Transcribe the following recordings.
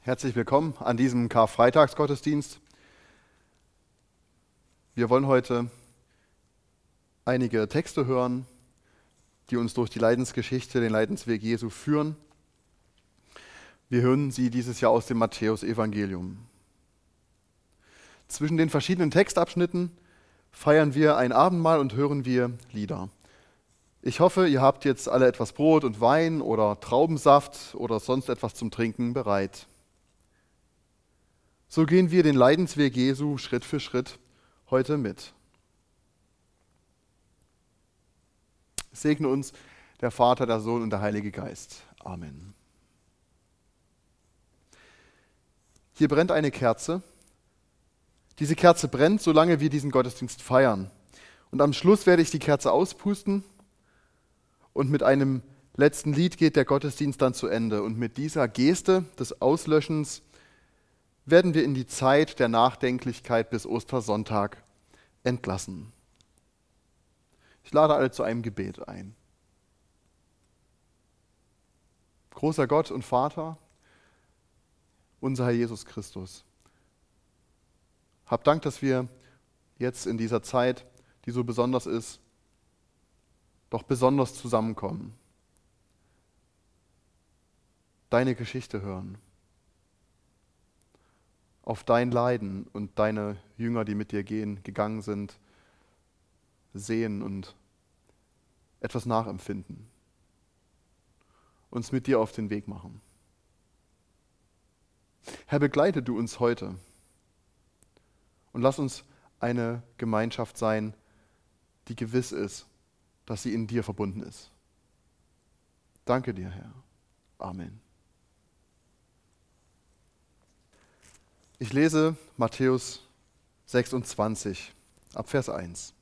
Herzlich willkommen an diesem Karfreitagsgottesdienst. Wir wollen heute einige Texte hören, die uns durch die Leidensgeschichte, den Leidensweg Jesu führen. Wir hören sie dieses Jahr aus dem Matthäusevangelium. Zwischen den verschiedenen Textabschnitten feiern wir ein Abendmahl und hören wir Lieder. Ich hoffe, ihr habt jetzt alle etwas Brot und Wein oder Traubensaft oder sonst etwas zum Trinken bereit. So gehen wir den Leidensweg Jesu Schritt für Schritt heute mit. Segne uns der Vater, der Sohn und der Heilige Geist. Amen. Hier brennt eine Kerze. Diese Kerze brennt, solange wir diesen Gottesdienst feiern. Und am Schluss werde ich die Kerze auspusten und mit einem letzten Lied geht der Gottesdienst dann zu Ende. Und mit dieser Geste des Auslöschens werden wir in die Zeit der Nachdenklichkeit bis Ostersonntag entlassen. Ich lade alle zu einem Gebet ein. Großer Gott und Vater, unser Herr Jesus Christus, hab Dank, dass wir jetzt in dieser Zeit, die so besonders ist, doch besonders zusammenkommen, deine Geschichte hören, auf dein Leiden und deine Jünger, die mit dir gegangen sind, sehen und etwas nachempfinden, uns mit dir auf den Weg machen. Herr, begleite du uns heute und lass uns eine Gemeinschaft sein, die gewiss ist, dass sie in dir verbunden ist. Danke dir, Herr. Amen. Ich lese Matthäus 26, ab Vers 1.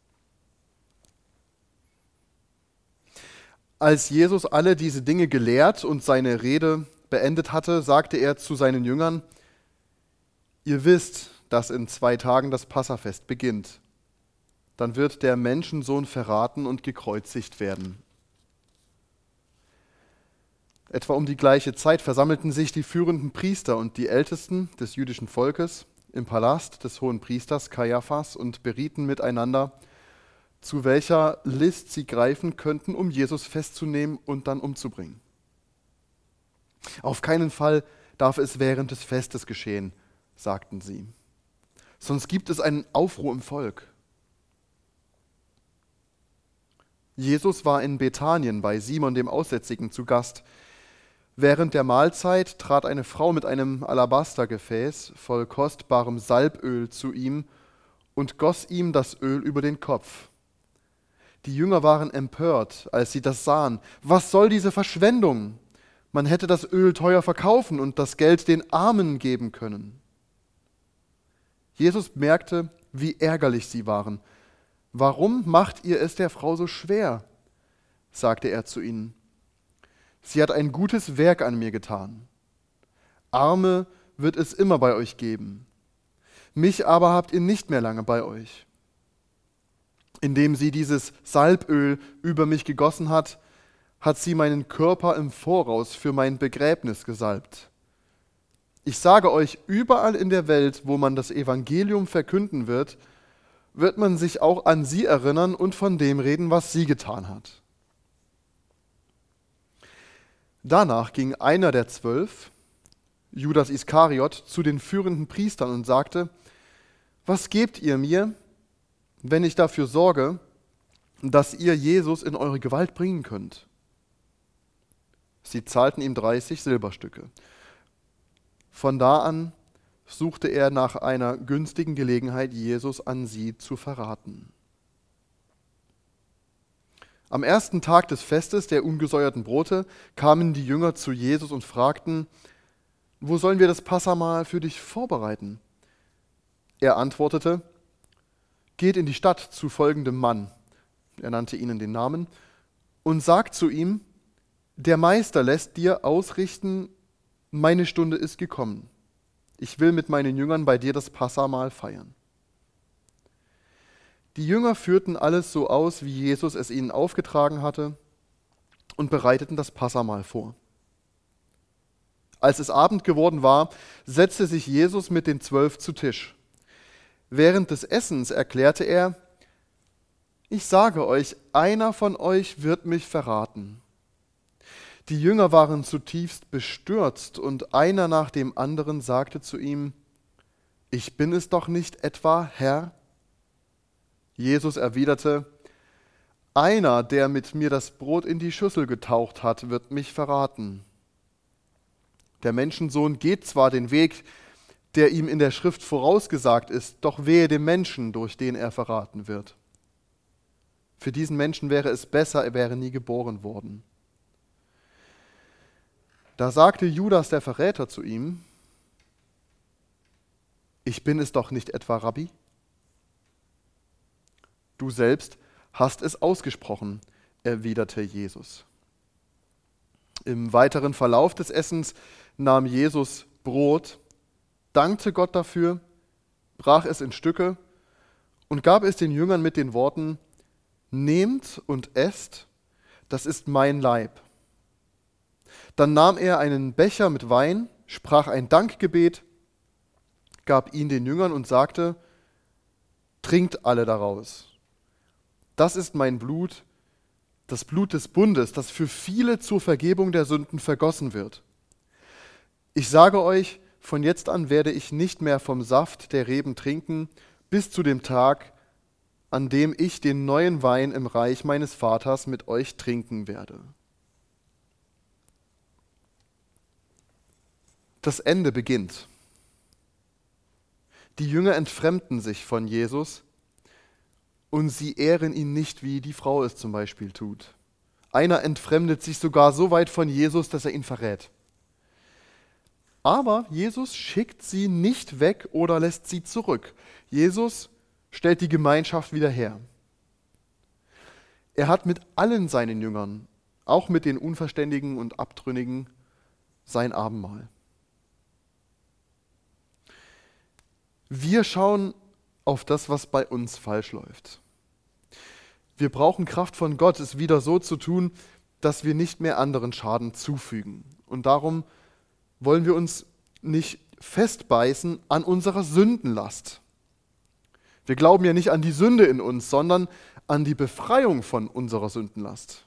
Als Jesus alle diese Dinge gelehrt und seine Rede beendet hatte, sagte er zu seinen Jüngern: Ihr wisst, dass in 2 Tagen das Passafest beginnt. Dann wird der Menschensohn verraten und gekreuzigt werden. Etwa um die gleiche Zeit versammelten sich die führenden Priester und die Ältesten des jüdischen Volkes im Palast des hohen Priesters Kajaphas und berieten miteinander, zu welcher List sie greifen könnten, um Jesus festzunehmen und dann umzubringen. Auf keinen Fall darf es während des Festes geschehen, sagten sie. Sonst gibt es einen Aufruhr im Volk. Jesus war in Bethanien bei Simon dem Aussätzigen zu Gast. Während der Mahlzeit trat eine Frau mit einem Alabastergefäß voll kostbarem Salböl zu ihm und goss ihm das Öl über den Kopf. Die Jünger waren empört, als sie das sahen. Was soll diese Verschwendung? Man hätte das Öl teuer verkaufen und das Geld den Armen geben können. Jesus merkte, wie ärgerlich sie waren. Warum macht ihr es der Frau so schwer? Sagte er zu ihnen. Sie hat ein gutes Werk an mir getan. Arme wird es immer bei euch geben. Mich aber habt ihr nicht mehr lange bei euch. Indem sie dieses Salböl über mich gegossen hat, hat sie meinen Körper im Voraus für mein Begräbnis gesalbt. Ich sage euch, überall in der Welt, wo man das Evangelium verkünden wird, wird man sich auch an sie erinnern und von dem reden, was sie getan hat. Danach ging einer der 12, Judas Iskariot, zu den führenden Priestern und sagte: Was gebt ihr mir, wenn ich dafür sorge, dass ihr Jesus in eure Gewalt bringen könnt? Sie zahlten ihm 30 Silberstücke. Von da an suchte er nach einer günstigen Gelegenheit, Jesus an sie zu verraten. Am ersten Tag des Festes der ungesäuerten Brote kamen die Jünger zu Jesus und fragten: Wo sollen wir das Passahmahl für dich vorbereiten? Er antwortete: Geht in die Stadt zu folgendem Mann, er nannte ihnen den Namen, und sagt zu ihm: Der Meister lässt dir ausrichten, meine Stunde ist gekommen. Ich will mit meinen Jüngern bei dir das Passahmahl feiern. Die Jünger führten alles so aus, wie Jesus es ihnen aufgetragen hatte, und bereiteten das Passahmahl vor. Als es Abend geworden war, setzte sich Jesus mit den 12 zu Tisch. Während des Essens erklärte er: Ich sage euch, einer von euch wird mich verraten. Die Jünger waren zutiefst bestürzt und einer nach dem anderen sagte zu ihm: Ich bin es doch nicht etwa, Herr? Jesus erwiderte: Einer, der mit mir das Brot in die Schüssel getaucht hat, wird mich verraten. Der Menschensohn geht zwar den Weg, der ihm in der Schrift vorausgesagt ist, doch wehe dem Menschen, durch den er verraten wird. Für diesen Menschen wäre es besser, er wäre nie geboren worden. Da sagte Judas, der Verräter, zu ihm: Ich bin es doch nicht etwa, Rabbi? Du selbst hast es ausgesprochen, erwiderte Jesus. Im weiteren Verlauf des Essens nahm Jesus Brot, dankte Gott dafür, brach es in Stücke und gab es den Jüngern mit den Worten: Nehmt und esst, das ist mein Leib. Dann nahm er einen Becher mit Wein, sprach ein Dankgebet, gab ihn den Jüngern und sagte: Trinkt alle daraus. Das ist mein Blut, das Blut des Bundes, das für viele zur Vergebung der Sünden vergossen wird. Ich sage euch, von jetzt an werde ich nicht mehr vom Saft der Reben trinken, bis zu dem Tag, an dem ich den neuen Wein im Reich meines Vaters mit euch trinken werde. Das Ende beginnt. Die Jünger entfremden sich von Jesus und sie ehren ihn nicht, wie die Frau es zum Beispiel tut. Einer entfremdet sich sogar so weit von Jesus, dass er ihn verrät. Aber Jesus schickt sie nicht weg oder lässt sie zurück. Jesus stellt die Gemeinschaft wieder her. Er hat mit allen seinen Jüngern, auch mit den Unverständigen und Abtrünnigen, sein Abendmahl. Wir schauen auf das, was bei uns falsch läuft. Wir brauchen Kraft von Gott, es wieder so zu tun, dass wir nicht mehr anderen Schaden zufügen. Und darum wollen wir uns nicht festbeißen an unserer Sündenlast. Wir glauben ja nicht an die Sünde in uns, sondern an die Befreiung von unserer Sündenlast.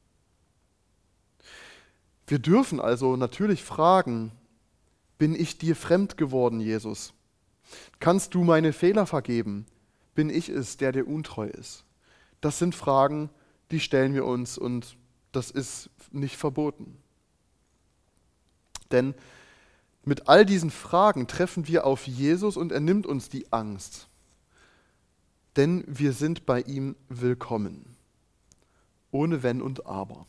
Wir dürfen also natürlich fragen: Bin ich dir fremd geworden, Jesus? Kannst du meine Fehler vergeben? Bin ich es, der dir untreu ist? Das sind Fragen, die stellen wir uns, und das ist nicht verboten. Denn mit all diesen Fragen treffen wir auf Jesus und er nimmt uns die Angst. Denn wir sind bei ihm willkommen, ohne Wenn und Aber.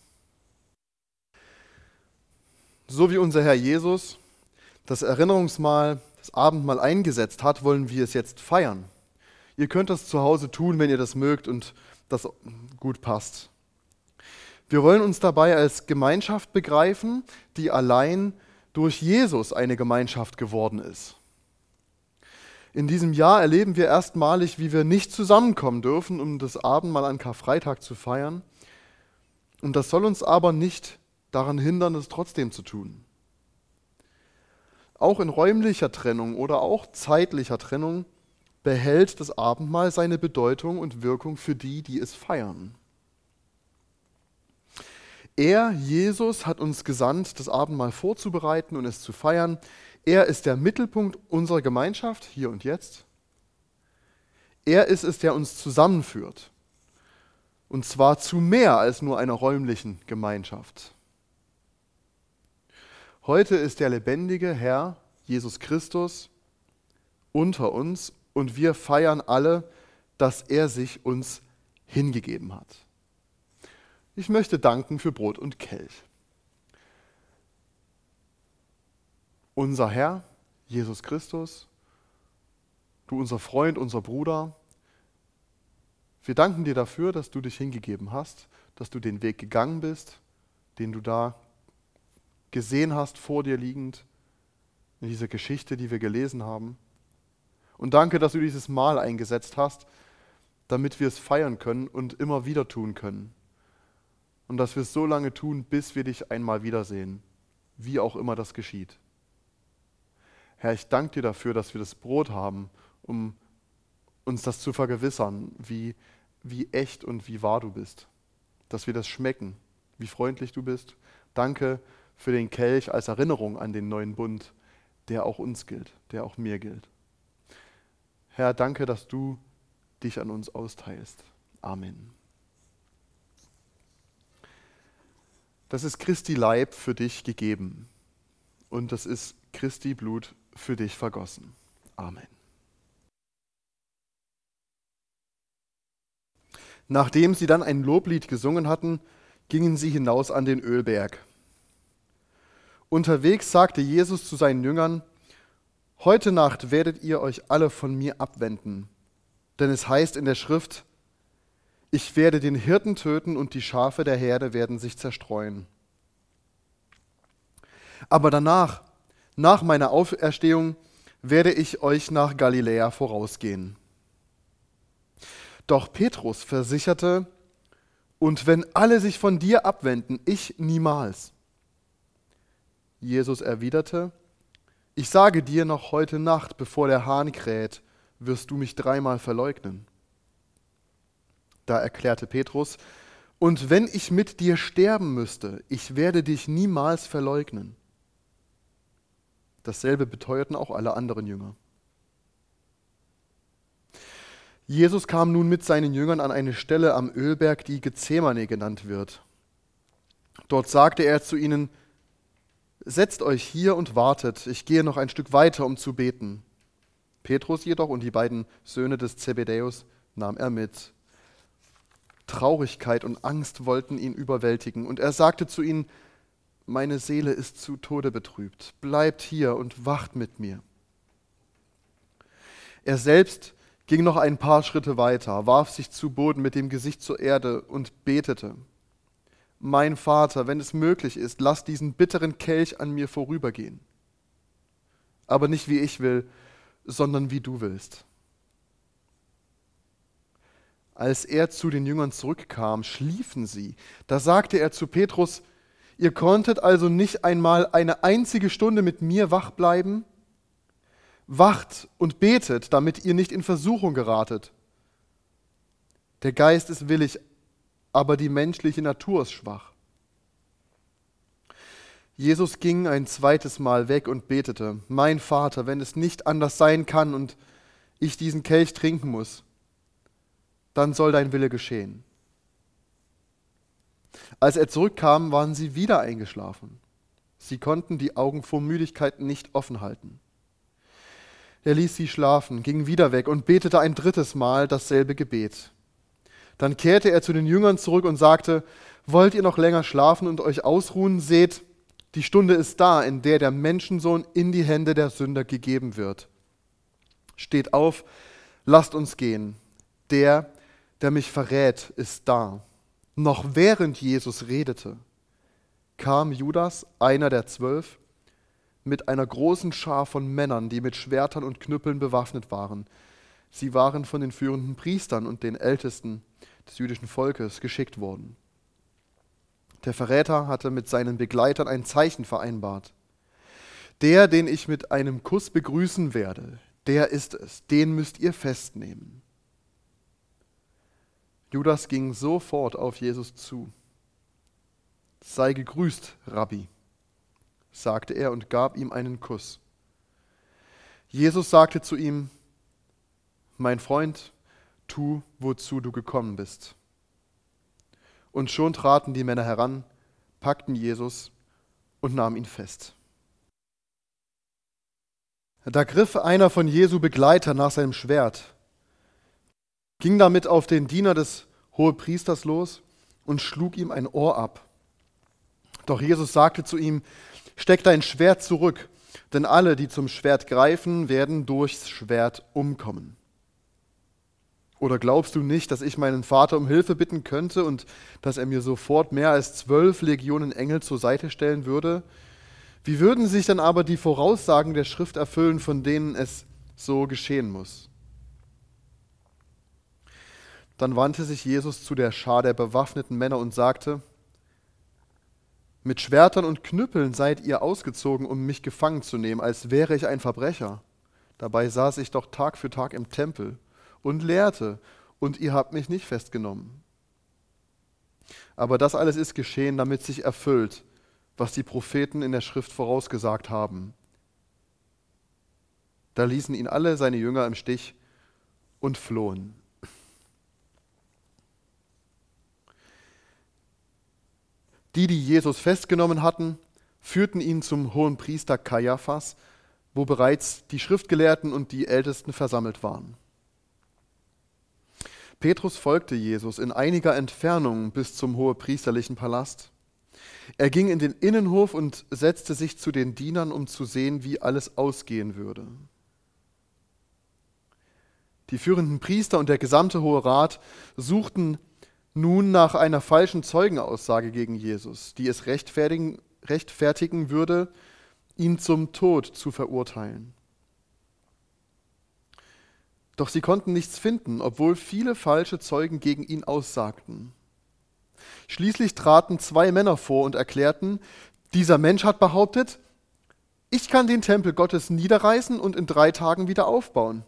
So wie unser Herr Jesus das Erinnerungsmahl, das Abendmahl eingesetzt hat, wollen wir es jetzt feiern. Ihr könnt das zu Hause tun, wenn ihr das mögt und das gut passt. Wir wollen uns dabei als Gemeinschaft begreifen, die allein durch Jesus eine Gemeinschaft geworden ist. In diesem Jahr erleben wir erstmalig, wie wir nicht zusammenkommen dürfen, um das Abendmahl an Karfreitag zu feiern. Und das soll uns aber nicht daran hindern, es trotzdem zu tun. Auch in räumlicher Trennung oder auch zeitlicher Trennung behält das Abendmahl seine Bedeutung und Wirkung für die, die es feiern. Er, Jesus, hat uns gesandt, das Abendmahl vorzubereiten und es zu feiern. Er ist der Mittelpunkt unserer Gemeinschaft, hier und jetzt. Er ist es, der uns zusammenführt. Und zwar zu mehr als nur einer räumlichen Gemeinschaft. Heute ist der lebendige Herr, Jesus Christus, unter uns und wir feiern alle, dass er sich uns hingegeben hat. Ich möchte danken für Brot und Kelch. Unser Herr, Jesus Christus, du unser Freund, unser Bruder, wir danken dir dafür, dass du dich hingegeben hast, dass du den Weg gegangen bist, den du da gesehen hast, vor dir liegend, in dieser Geschichte, die wir gelesen haben. Und danke, dass du dieses Mahl eingesetzt hast, damit wir es feiern können und immer wieder tun können. Und dass wir es so lange tun, bis wir dich einmal wiedersehen, wie auch immer das geschieht. Herr, ich danke dir dafür, dass wir das Brot haben, um uns das zu vergewissern, wie echt und wie wahr du bist. Dass wir das schmecken, wie freundlich du bist. Danke für den Kelch als Erinnerung an den neuen Bund, der auch uns gilt, der auch mir gilt. Herr, danke, dass du dich an uns austeilst. Amen. Das ist Christi Leib für dich gegeben und das ist Christi Blut für dich vergossen. Amen. Nachdem sie dann ein Loblied gesungen hatten, gingen sie hinaus an den Ölberg. Unterwegs sagte Jesus zu seinen Jüngern: Heute Nacht werdet ihr euch alle von mir abwenden, denn es heißt in der Schrift: Ich werde den Hirten töten und die Schafe der Herde werden sich zerstreuen. Aber danach, nach meiner Auferstehung, werde ich euch nach Galiläa vorausgehen. Doch Petrus versicherte: Und wenn alle sich von dir abwenden, ich niemals. Jesus erwiderte: Ich sage dir, noch heute Nacht, bevor der Hahn kräht, wirst du mich 3-mal verleugnen. Da erklärte Petrus: Und wenn ich mit dir sterben müsste, ich werde dich niemals verleugnen. Dasselbe beteuerten auch alle anderen Jünger. Jesus kam nun mit seinen Jüngern an eine Stelle am Ölberg, die Gethsemane genannt wird. Dort sagte er zu ihnen: Setzt euch hier und wartet, ich gehe noch ein Stück weiter, um zu beten. Petrus jedoch und die beiden Söhne des Zebedäus nahm er mit. Traurigkeit und Angst wollten ihn überwältigen, und er sagte zu ihnen: Meine Seele ist zu Tode betrübt, bleibt hier und wacht mit mir. Er selbst ging noch ein paar Schritte weiter, warf sich zu Boden mit dem Gesicht zur Erde und betete: Mein Vater, wenn es möglich ist, lass diesen bitteren Kelch an mir vorübergehen. Aber nicht wie ich will, sondern wie du willst. Als er zu den Jüngern zurückkam, schliefen sie. Da sagte er zu Petrus: Ihr konntet also nicht einmal eine einzige Stunde mit mir wach bleiben? Wacht und betet, damit ihr nicht in Versuchung geratet. Der Geist ist willig, aber die menschliche Natur ist schwach. Jesus ging ein zweites Mal weg und betete: Mein Vater, wenn es nicht anders sein kann und ich diesen Kelch trinken muss, dann soll dein Wille geschehen. Als er zurückkam, waren sie wieder eingeschlafen. Sie konnten die Augen vor Müdigkeit nicht offen halten. Er ließ sie schlafen, ging wieder weg und betete ein drittes Mal dasselbe Gebet. Dann kehrte er zu den Jüngern zurück und sagte: Wollt ihr noch länger schlafen und euch ausruhen? Seht, die Stunde ist da, in der der Menschensohn in die Hände der Sünder gegeben wird. Steht auf, lasst uns gehen. Der mich verrät, ist da. Noch während Jesus redete, kam Judas, einer der 12, mit einer großen Schar von Männern, die mit Schwertern und Knüppeln bewaffnet waren. Sie waren von den führenden Priestern und den Ältesten des jüdischen Volkes geschickt worden. Der Verräter hatte mit seinen Begleitern ein Zeichen vereinbart. Der, den ich mit einem Kuss begrüßen werde, der ist es, den müsst ihr festnehmen. Judas ging sofort auf Jesus zu. Sei gegrüßt, Rabbi, sagte er und gab ihm einen Kuss. Jesus sagte zu ihm: Mein Freund, tu, wozu du gekommen bist. Und schon traten die Männer heran, packten Jesus und nahmen ihn fest. Da griff einer von Jesu Begleiter nach seinem Schwert, ging damit auf den Diener des Hohepriesters los und schlug ihm ein Ohr ab. Doch Jesus sagte zu ihm: Steck dein Schwert zurück, denn alle, die zum Schwert greifen, werden durchs Schwert umkommen. Oder glaubst du nicht, dass ich meinen Vater um Hilfe bitten könnte und dass er mir sofort mehr als 12 Legionen Engel zur Seite stellen würde? Wie würden sich dann aber die Voraussagen der Schrift erfüllen, von denen es so geschehen muss? Dann wandte sich Jesus zu der Schar der bewaffneten Männer und sagte: Mit Schwertern und Knüppeln seid ihr ausgezogen, um mich gefangen zu nehmen, als wäre ich ein Verbrecher. Dabei saß ich doch Tag für Tag im Tempel und lehrte, und ihr habt mich nicht festgenommen. Aber das alles ist geschehen, damit sich erfüllt, was die Propheten in der Schrift vorausgesagt haben. Da ließen ihn alle seine Jünger im Stich und flohen. Die Jesus festgenommen hatten, führten ihn zum Hohenpriester Kaiaphas, wo bereits die Schriftgelehrten und die Ältesten versammelt waren. Petrus folgte Jesus in einiger Entfernung bis zum hohepriesterlichen Palast. Er ging in den Innenhof und setzte sich zu den Dienern, um zu sehen, wie alles ausgehen würde. Die führenden Priester und der gesamte Hohe Rat suchten nun nach einer falschen Zeugenaussage gegen Jesus, die es rechtfertigen würde, ihn zum Tod zu verurteilen. Doch sie konnten nichts finden, obwohl viele falsche Zeugen gegen ihn aussagten. Schließlich traten 2 Männer vor und erklärten, dieser Mensch hat behauptet, ich kann den Tempel Gottes niederreißen und in 3 Tagen wieder aufbauen.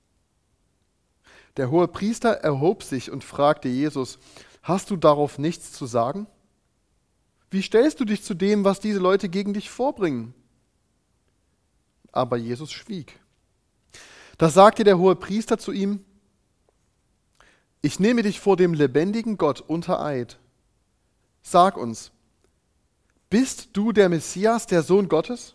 Der Hohepriester erhob sich und fragte Jesus, hast du darauf nichts zu sagen? Wie stellst du dich zu dem, was diese Leute gegen dich vorbringen? Aber Jesus schwieg. Da sagte der Hohepriester zu ihm, ich nehme dich vor dem lebendigen Gott unter Eid. Sag uns, bist du der Messias, der Sohn Gottes?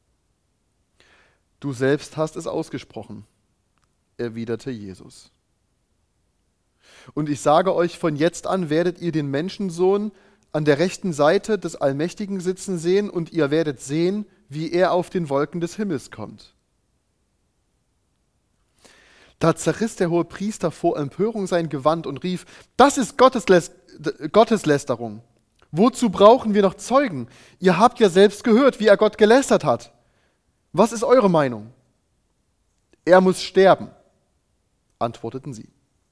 Du selbst hast es ausgesprochen, erwiderte Jesus. Und ich sage euch, von jetzt an werdet ihr den Menschensohn an der rechten Seite des Allmächtigen sitzen sehen und ihr werdet sehen, wie er auf den Wolken des Himmels kommt. Da zerriss der Hohepriester vor Empörung sein Gewand und rief, das ist Gotteslästerung. Wozu brauchen wir noch Zeugen? Ihr habt ja selbst gehört, wie er Gott gelästert hat. Was ist eure Meinung? Er muss sterben, antworteten sie.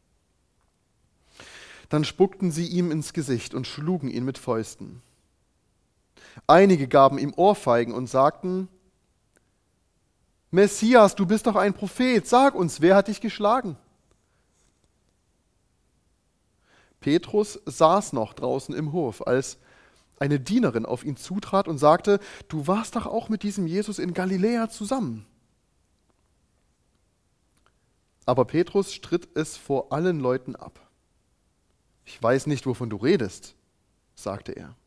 Dann spuckten sie ihm ins Gesicht und schlugen ihn mit Fäusten. Einige gaben ihm Ohrfeigen und sagten, Messias, du bist doch ein Prophet, sag uns, wer hat dich geschlagen? Petrus saß noch draußen im Hof, als eine Dienerin auf ihn zutrat und sagte, du warst doch auch mit diesem Jesus in Galiläa zusammen. Aber Petrus stritt es vor allen Leuten ab. Ich weiß nicht, wovon du redest, sagte er.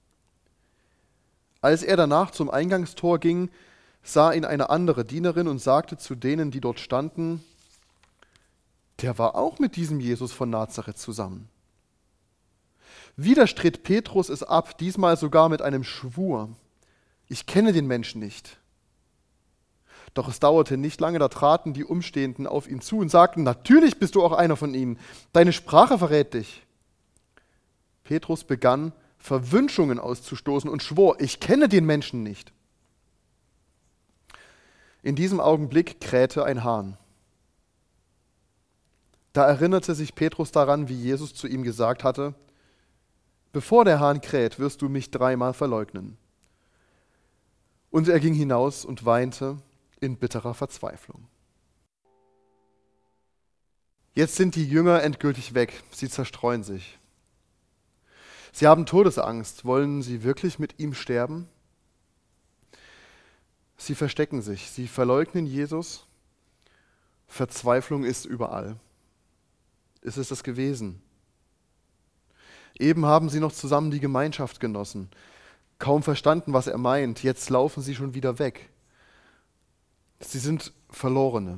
Als er danach zum Eingangstor ging, sah ihn eine andere Dienerin und sagte zu denen, die dort standen, der war auch mit diesem Jesus von Nazareth zusammen. Wieder stritt Petrus es ab, diesmal sogar mit einem Schwur. Ich kenne den Menschen nicht. Doch es dauerte nicht lange, da traten die Umstehenden auf ihn zu und sagten, natürlich bist du auch einer von ihnen, deine Sprache verrät dich. Petrus begann, Verwünschungen auszustoßen und schwor, ich kenne den Menschen nicht. In diesem Augenblick krähte ein Hahn. Da erinnerte sich Petrus daran, wie Jesus zu ihm gesagt hatte, bevor der Hahn kräht, wirst du mich 3-mal verleugnen. Und er ging hinaus und weinte in bitterer Verzweiflung. Jetzt sind die Jünger endgültig weg, sie zerstreuen sich. Sie haben Todesangst. Wollen sie wirklich mit ihm sterben? Sie verstecken sich. Sie verleugnen Jesus. Verzweiflung ist überall. Ist es das gewesen? Eben haben sie noch zusammen die Gemeinschaft genossen. Kaum verstanden, was er meint. Jetzt laufen sie schon wieder weg. Sie sind Verlorene.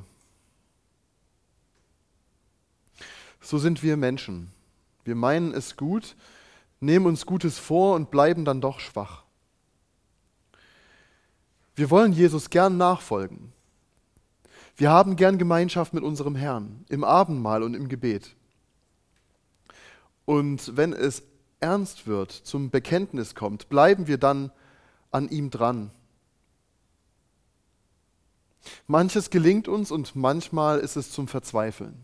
So sind wir Menschen. Wir meinen es gut, nehmen uns Gutes vor und bleiben dann doch schwach. Wir wollen Jesus gern nachfolgen. Wir haben gern Gemeinschaft mit unserem Herrn, im Abendmahl und im Gebet. Und wenn es ernst wird, zum Bekenntnis kommt, bleiben wir dann an ihm dran. Manches gelingt uns und manchmal ist es zum Verzweifeln.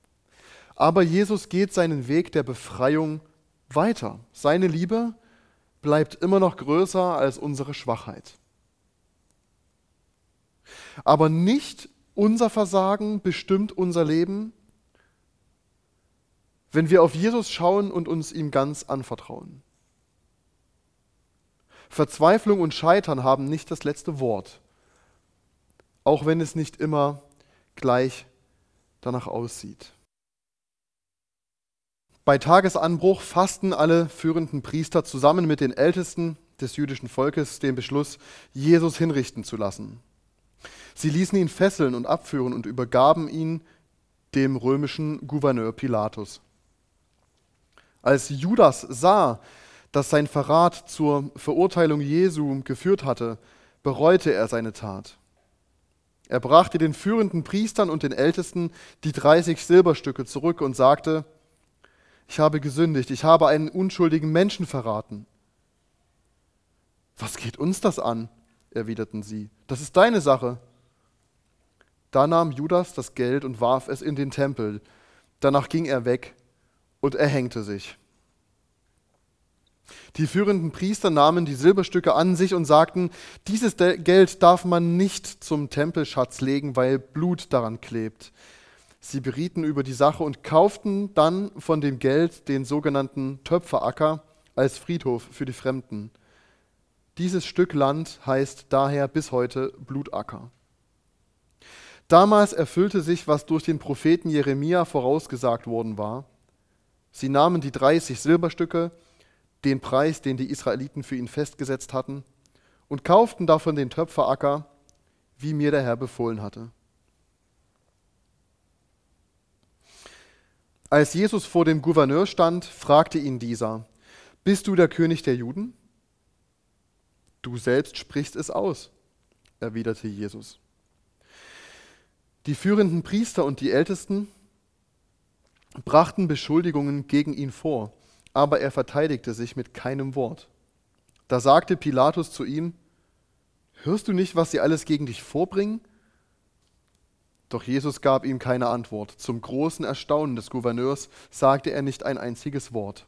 Aber Jesus geht seinen Weg der Befreiung weiter. Seine Liebe bleibt immer noch größer als unsere Schwachheit. Aber nicht unser Versagen bestimmt unser Leben, wenn wir auf Jesus schauen und uns ihm ganz anvertrauen. Verzweiflung und Scheitern haben nicht das letzte Wort, auch wenn es nicht immer gleich danach aussieht. Bei Tagesanbruch fassten alle führenden Priester zusammen mit den Ältesten des jüdischen Volkes den Beschluss, Jesus hinrichten zu lassen. Sie ließen ihn fesseln und abführen und übergaben ihn dem römischen Gouverneur Pilatus. Als Judas sah, dass sein Verrat zur Verurteilung Jesu geführt hatte, bereute er seine Tat. Er brachte den führenden Priestern und den Ältesten die 30 Silberstücke zurück und sagte: Ich habe gesündigt, ich habe einen unschuldigen Menschen verraten. Was geht uns das an? Erwiderten sie. Das ist deine Sache. Da nahm Judas das Geld und warf es in den Tempel. Danach ging er weg und erhängte sich. Die führenden Priester nahmen die Silberstücke an sich und sagten: Dieses Geld darf man nicht zum Tempelschatz legen, weil Blut daran klebt. Sie berieten über die Sache und kauften dann von dem Geld den sogenannten Töpferacker als Friedhof für die Fremden. Dieses Stück Land heißt daher bis heute Blutacker. Damals erfüllte sich, was durch den Propheten Jeremia vorausgesagt worden war. Sie nahmen die 30 Silberstücke, den Preis, den die Israeliten für ihn festgesetzt hatten, und kauften davon den Töpferacker, wie mir der Herr befohlen hatte. Als Jesus vor dem Gouverneur stand, fragte ihn dieser: Bist du der König der Juden? Du selbst sprichst es aus, erwiderte Jesus. Die führenden Priester und die Ältesten brachten Beschuldigungen gegen ihn vor, aber er verteidigte sich mit keinem Wort. Da sagte Pilatus zu ihm: Hörst du nicht, was sie alles gegen dich vorbringen? Doch Jesus gab ihm keine Antwort. Zum großen Erstaunen des Gouverneurs sagte er nicht ein einziges Wort.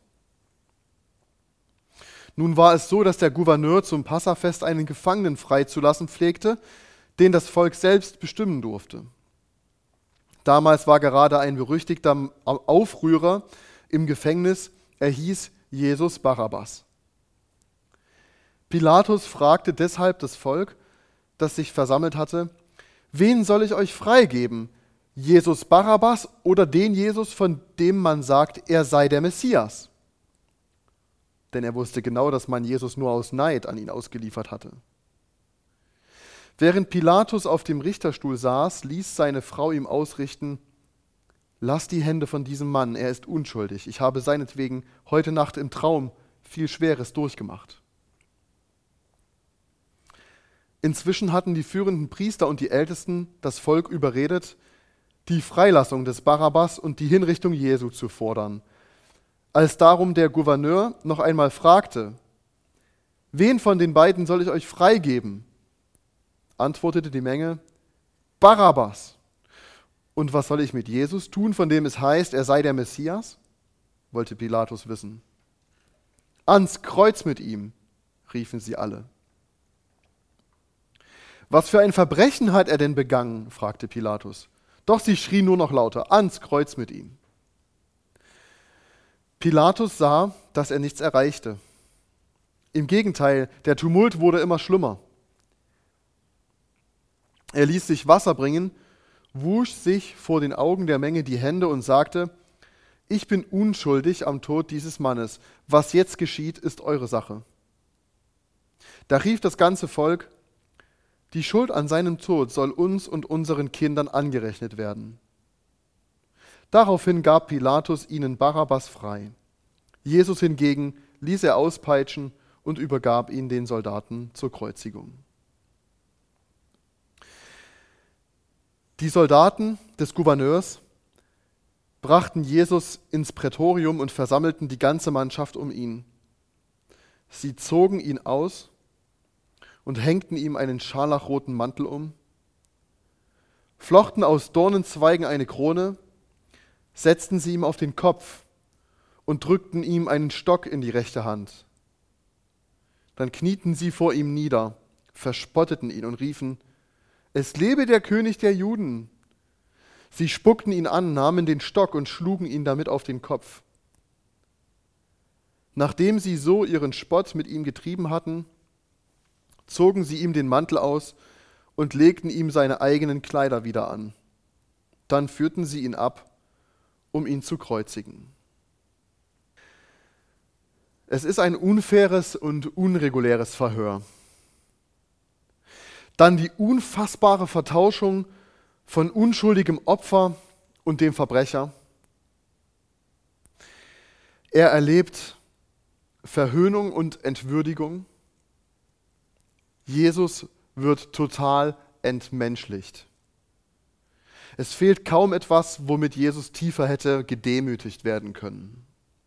Nun war es so, dass der Gouverneur zum Passafest einen Gefangenen freizulassen pflegte, den das Volk selbst bestimmen durfte. Damals war gerade ein berüchtigter Aufrührer im Gefängnis. Er hieß Jesus Barabbas. Pilatus fragte deshalb das Volk, das sich versammelt hatte: Wen soll ich euch freigeben? Jesus Barabbas oder den Jesus, von dem man sagt, er sei der Messias? Denn er wusste genau, dass man Jesus nur aus Neid an ihn ausgeliefert hatte. Während Pilatus auf dem Richterstuhl saß, ließ seine Frau ihm ausrichten: Lass die Hände von diesem Mann, er ist unschuldig. Ich habe seinetwegen heute Nacht im Traum viel Schweres durchgemacht. Inzwischen hatten die führenden Priester und die Ältesten das Volk überredet, die Freilassung des Barabbas und die Hinrichtung Jesu zu fordern. Als darum der Gouverneur noch einmal fragte: Wen von den beiden soll ich euch freigeben? Antwortete die Menge: Barabbas. Und was soll ich mit Jesus tun, von dem es heißt, er sei der Messias? Wollte Pilatus wissen. Ans Kreuz mit ihm, riefen sie alle. Was für ein Verbrechen hat er denn begangen? Fragte Pilatus. Doch sie schrien nur noch lauter: Ans Kreuz mit ihm. Pilatus sah, dass er nichts erreichte. Im Gegenteil, der Tumult wurde immer schlimmer. Er ließ sich Wasser bringen, wusch sich vor den Augen der Menge die Hände und sagte: Ich bin unschuldig am Tod dieses Mannes. Was jetzt geschieht, ist eure Sache. Da rief das ganze Volk: Die Schuld an seinem Tod soll uns und unseren Kindern angerechnet werden. Daraufhin gab Pilatus ihnen Barabbas frei. Jesus hingegen ließ er auspeitschen und übergab ihn den Soldaten zur Kreuzigung. Die Soldaten des Gouverneurs brachten Jesus ins Prätorium und versammelten die ganze Mannschaft um ihn. Sie zogen ihn aus und hängten ihm einen scharlachroten Mantel um, flochten aus Dornenzweigen eine Krone, setzten sie ihm auf den Kopf und drückten ihm einen Stock in die rechte Hand. Dann knieten sie vor ihm nieder, verspotteten ihn und riefen: Es lebe der König der Juden! Sie spuckten ihn an, nahmen den Stock und schlugen ihn damit auf den Kopf. Nachdem sie so ihren Spott mit ihm getrieben hatten, zogen sie ihm den Mantel aus und legten ihm seine eigenen Kleider wieder an. Dann führten sie ihn ab, um ihn zu kreuzigen. Es ist ein unfaires und unreguläres Verhör. Dann die unfassbare Vertauschung von unschuldigem Opfer und dem Verbrecher. Er erlebt Verhöhnung und Entwürdigung. Jesus wird total entmenschlicht. Es fehlt kaum etwas, womit Jesus tiefer hätte gedemütigt werden können.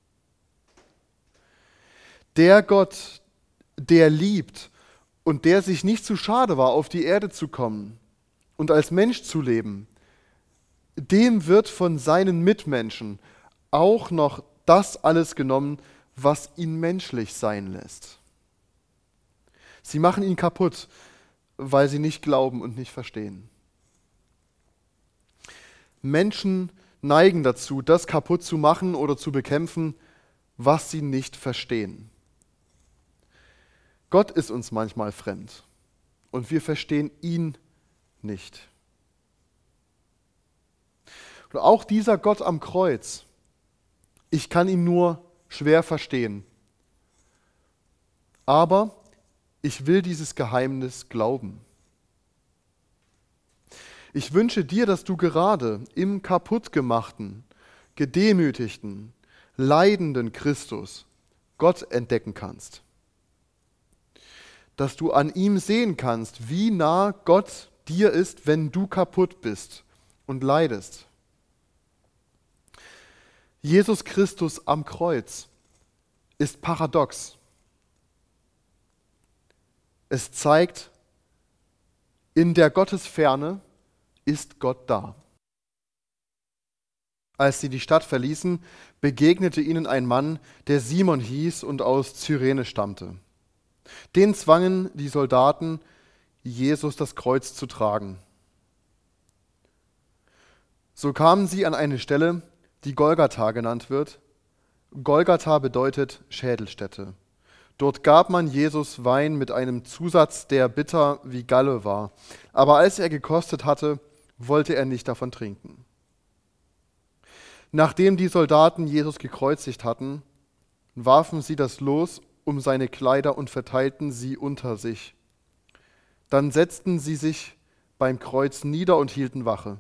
Der Gott, der liebt und der sich nicht zu schade war, auf die Erde zu kommen und als Mensch zu leben, dem wird von seinen Mitmenschen auch noch das alles genommen, was ihn menschlich sein lässt. Sie machen ihn kaputt, weil sie nicht glauben und nicht verstehen. Menschen neigen dazu, das kaputt zu machen oder zu bekämpfen, was sie nicht verstehen. Gott ist uns manchmal fremd und wir verstehen ihn nicht. Und auch dieser Gott am Kreuz, ich kann ihn nur schwer verstehen. Aber ich will dieses Geheimnis glauben. Ich wünsche dir, dass du gerade im kaputtgemachten, gedemütigten, leidenden Christus Gott entdecken kannst. Dass du an ihm sehen kannst, wie nah Gott dir ist, wenn du kaputt bist und leidest. Jesus Christus am Kreuz ist paradox. Es zeigt, in der Gottesferne ist Gott da. Als sie die Stadt verließen, begegnete ihnen ein Mann, der Simon hieß und aus Cyrene stammte. Den zwangen die Soldaten, Jesus das Kreuz zu tragen. So kamen sie an eine Stelle, die Golgatha genannt wird. Golgatha bedeutet Schädelstätte. Dort gab man Jesus Wein mit einem Zusatz, der bitter wie Galle war. Aber als er gekostet hatte, wollte er nicht davon trinken. Nachdem die Soldaten Jesus gekreuzigt hatten, warfen sie das Los um seine Kleider und verteilten sie unter sich. Dann setzten sie sich beim Kreuz nieder und hielten Wache.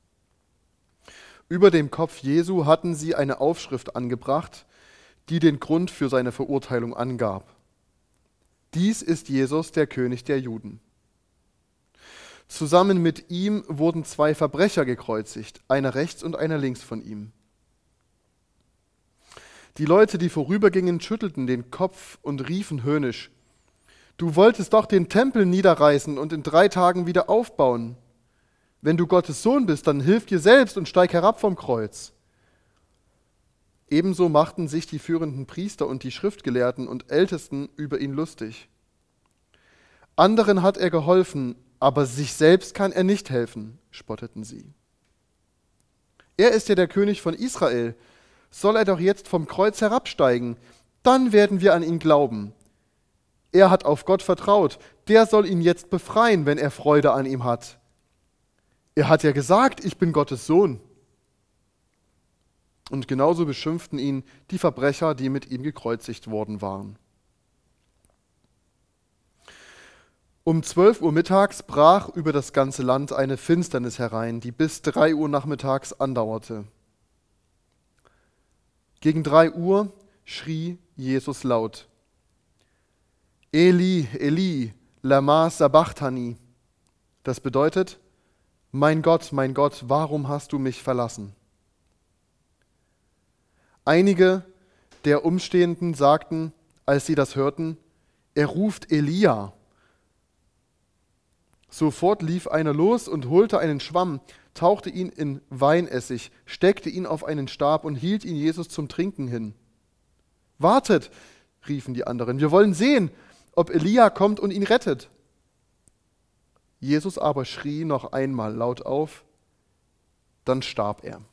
Über dem Kopf Jesu hatten sie eine Aufschrift angebracht, die den Grund für seine Verurteilung angab. Dies ist Jesus, der König der Juden. Zusammen mit ihm wurden 2 Verbrecher gekreuzigt, einer rechts und einer links von ihm. Die Leute, die vorübergingen, schüttelten den Kopf und riefen höhnisch: Du wolltest doch den Tempel niederreißen und in 3 Tagen wieder aufbauen. Wenn du Gottes Sohn bist, dann hilf dir selbst und steig herab vom Kreuz. Ebenso machten sich die führenden Priester und die Schriftgelehrten und Ältesten über ihn lustig. Anderen hat er geholfen, aber sich selbst kann er nicht helfen, spotteten sie. Er ist ja der König von Israel. Soll er doch jetzt vom Kreuz herabsteigen, dann werden wir an ihn glauben. Er hat auf Gott vertraut, der soll ihn jetzt befreien, wenn er Freude an ihm hat. Er hat ja gesagt, ich bin Gottes Sohn. Und genauso beschimpften ihn die Verbrecher, die mit ihm gekreuzigt worden waren. Um 12 Uhr mittags brach über das ganze Land eine Finsternis herein, die bis 3 Uhr nachmittags andauerte. Gegen 3 Uhr schrie Jesus laut: Eli, Eli, lama sabachthani. Das bedeutet: mein Gott, warum hast du mich verlassen? Einige der Umstehenden sagten, als sie das hörten, er ruft Elia. Sofort lief einer los und holte einen Schwamm, tauchte ihn in Weinessig, steckte ihn auf einen Stab und hielt ihn Jesus zum Trinken hin. Wartet, riefen die anderen, wir wollen sehen, ob Elia kommt und ihn rettet. Jesus aber schrie noch einmal laut auf, dann starb er.